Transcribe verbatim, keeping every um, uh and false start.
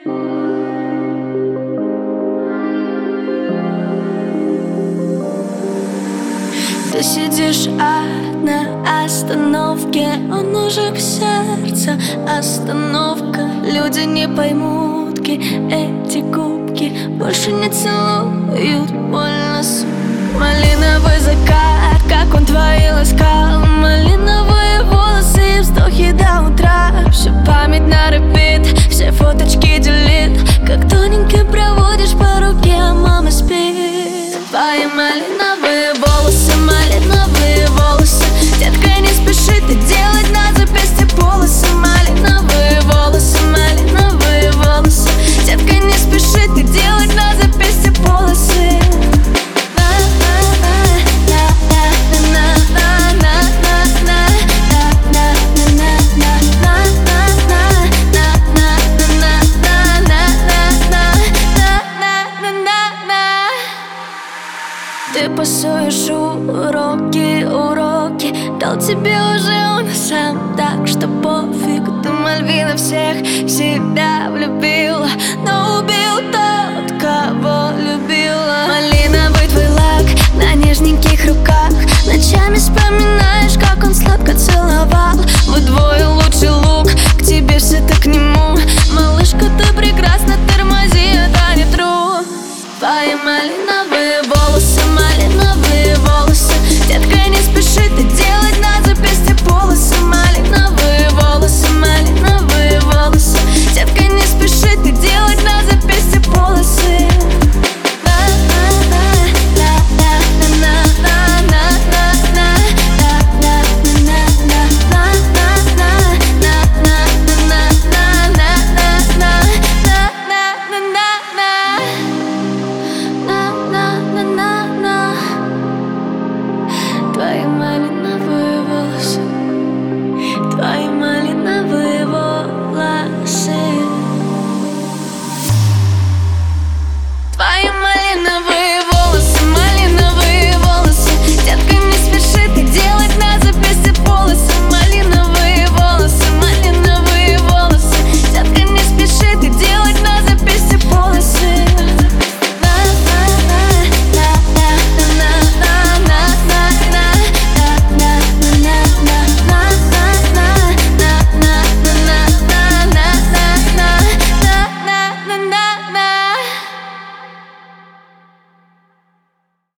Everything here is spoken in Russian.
Ты сидишь на остановке, он уже к сердцу остановка. Люди не поймут, эти губки больше не целуют, больно. Малиновый закат, как он твои ласкал. Малиновые волосы и вздохи до утра. Всю память на репит, все фоточки делит. Как тоненько проводишь по руке, а мама спит. Твои малиновые волосы, малиновые волосы. Детка, не спеши ты делать на запястье полосы. Малиновые волосы, малиновые волосы. Детка, не спеши ты делать на запястье полосы. Ты пасуешь уроки, уроки. Дал тебе уже он сам, так что пофиг. Ты Мальвина всех, всех